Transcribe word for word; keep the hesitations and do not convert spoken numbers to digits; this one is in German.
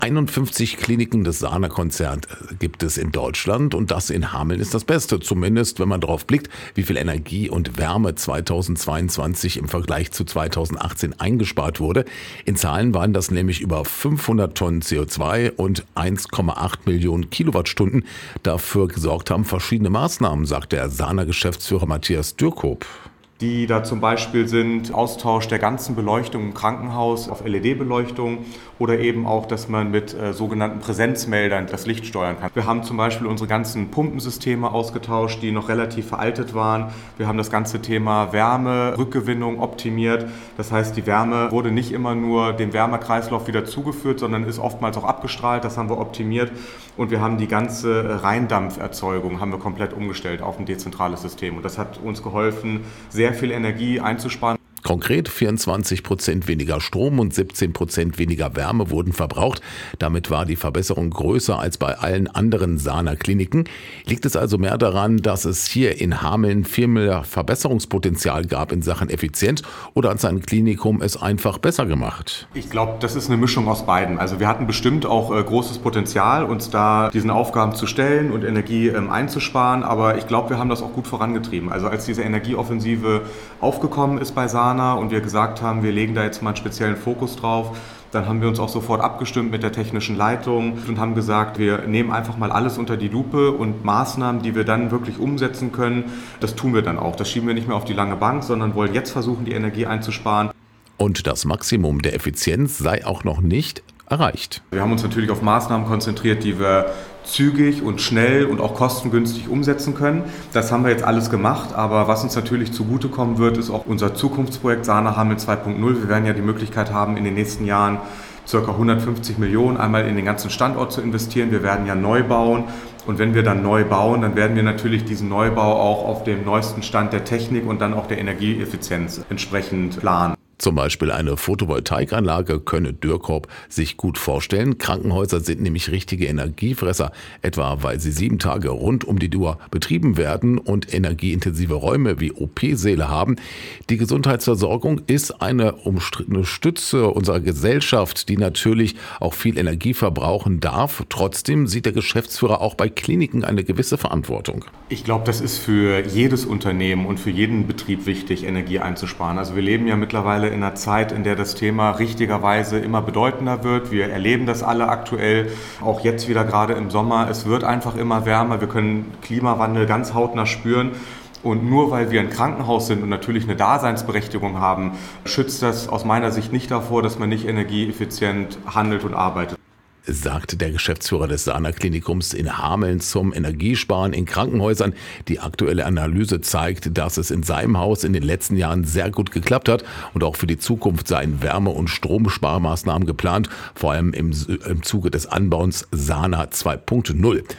einundfünfzig Kliniken des Sana-Konzerns gibt es in Deutschland und das in Hameln ist das Beste, zumindest wenn man darauf blickt, wie viel Energie und Wärme zweitausendzweiundzwanzig im Vergleich zu zweitausendachtzehn eingespart wurde. In Zahlen waren das nämlich über fünfhundert Tonnen C O zwei und eins Komma acht Millionen Kilowattstunden. Dafür gesorgt haben verschiedene Maßnahmen, sagt der Sana-Geschäftsführer Matthias Dürkop. Die da zum Beispiel sind Austausch der ganzen Beleuchtung im Krankenhaus auf L E D-Beleuchtung oder eben auch, dass man mit äh, sogenannten Präsenzmeldern das Licht steuern kann. Wir haben zum Beispiel unsere ganzen Pumpensysteme ausgetauscht, die noch relativ veraltet waren. Wir haben das ganze Thema Wärmerückgewinnung optimiert. Das heißt, die Wärme wurde nicht immer nur dem Wärmekreislauf wieder zugeführt, sondern ist oftmals auch abgestrahlt. Das haben wir optimiert. Und wir haben die ganze Reindampferzeugung haben wir komplett umgestellt auf ein dezentrales System. Und das hat uns geholfen, sehr viel Energie einzusparen. Konkret vierundzwanzig Prozent weniger Strom und siebzehn Prozent weniger Wärme wurden verbraucht. Damit war die Verbesserung größer als bei allen anderen Sana-Kliniken. Liegt es also mehr daran, dass es hier in Hameln viel mehr Verbesserungspotenzial gab in Sachen Effizienz oder hat sein Klinikum es einfach besser gemacht? Ich glaube, das ist eine Mischung aus beiden. Also wir hatten bestimmt auch äh, großes Potenzial, uns da diesen Aufgaben zu stellen und Energie ähm, einzusparen. Aber ich glaube, wir haben das auch gut vorangetrieben. Also als diese Energieoffensive aufgekommen ist bei Sana, und wir gesagt haben, wir legen da jetzt mal einen speziellen Fokus drauf, dann haben wir uns auch sofort abgestimmt mit der technischen Leitung und haben gesagt, wir nehmen einfach mal alles unter die Lupe und Maßnahmen, die wir dann wirklich umsetzen können, das tun wir dann auch. Das schieben wir nicht mehr auf die lange Bank, sondern wollen jetzt versuchen, die Energie einzusparen. Und das Maximum der Effizienz sei auch noch nicht erreicht. Wir haben uns natürlich auf Maßnahmen konzentriert, die wir zügig und schnell und auch kostengünstig umsetzen können. Das haben wir jetzt alles gemacht, aber was uns natürlich zugutekommen wird, ist auch unser Zukunftsprojekt Sana Hameln zwei Punkt null. Wir werden ja die Möglichkeit haben, in den nächsten Jahren ca. hundertfünfzig Millionen einmal in den ganzen Standort zu investieren. Wir werden ja neu bauen und wenn wir dann neu bauen, dann werden wir natürlich diesen Neubau auch auf dem neuesten Stand der Technik und dann auch der Energieeffizienz entsprechend planen. Zum Beispiel eine Photovoltaikanlage könne Dürkop sich gut vorstellen. Krankenhäuser sind nämlich richtige Energiefresser, etwa weil sie sieben Tage rund um die Uhr betrieben werden und energieintensive Räume wie O P-Säle haben. Die Gesundheitsversorgung ist eine umstrittene Stütze unserer Gesellschaft, die natürlich auch viel Energie verbrauchen darf. Trotzdem sieht der Geschäftsführer auch bei Kliniken eine gewisse Verantwortung. Ich glaube, das ist für jedes Unternehmen und für jeden Betrieb wichtig, Energie einzusparen. Also wir leben ja mittlerweile in einer Zeit, in der das Thema richtigerweise immer bedeutender wird. Wir erleben das alle aktuell, auch jetzt wieder gerade im Sommer. Es wird einfach immer wärmer. Wir können Klimawandel ganz hautnah spüren. Und nur weil wir ein Krankenhaus sind und natürlich eine Daseinsberechtigung haben, schützt das aus meiner Sicht nicht davor, dass man nicht energieeffizient handelt und arbeitet. Sagt der Geschäftsführer des Sana-Klinikums in Hameln zum Energiesparen in Krankenhäusern. Die aktuelle Analyse zeigt, dass es in seinem Haus in den letzten Jahren sehr gut geklappt hat und auch für die Zukunft seien Wärme- und Stromsparmaßnahmen geplant, vor allem im, im Zuge des Anbauens Sana zwei Punkt null.